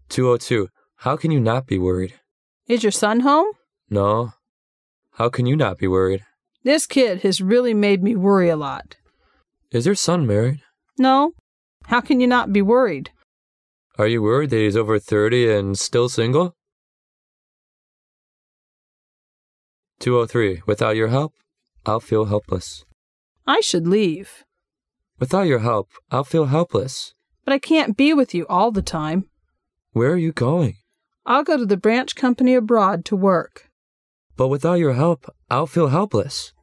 202. How can you not be worried? Is your son home? No. How can you not be worried? This kid has really made me worry a lot. Is your son married? No. How can you not be worried? Are you worried that he's over 30 and still single? 203. Without your help, I'll feel helpless. I should leave. Without your help, I'll feel helpless. But I can't be with you all the time. Where are you going? I'll go to the branch company abroad to work. But without your help, I'll feel helpless.